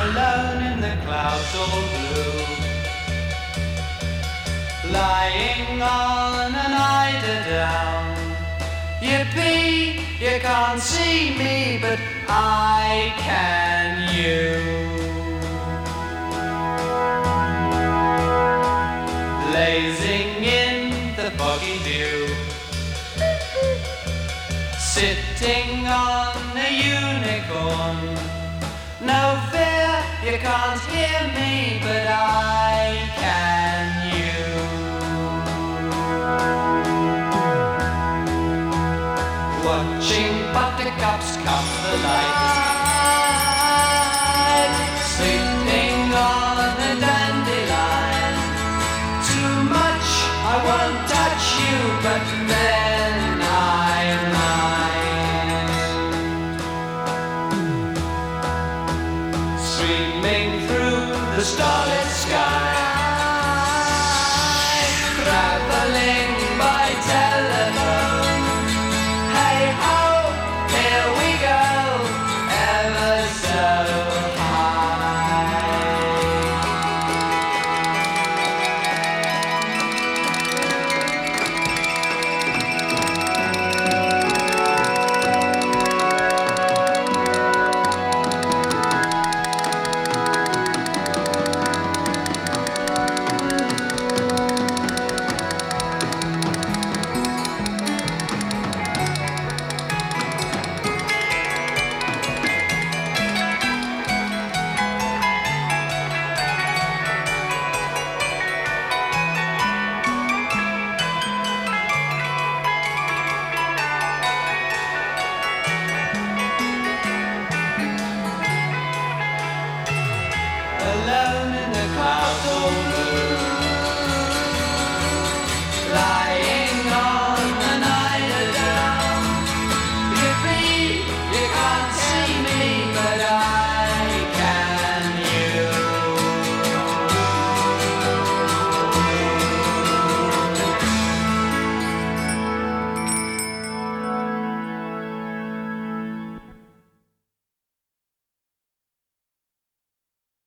alone in the clouds all blue, lying on an eiderdown. Yippee, you can't see me, but I can you. Blazing in the foggy dew, sitting on a unicorn. No fear, you can't hear me, but I can you. Watching buttercups come the light, sleeping on a dandelion. Too much, I won't touch you, but then I might. Streaming through the starlit sky,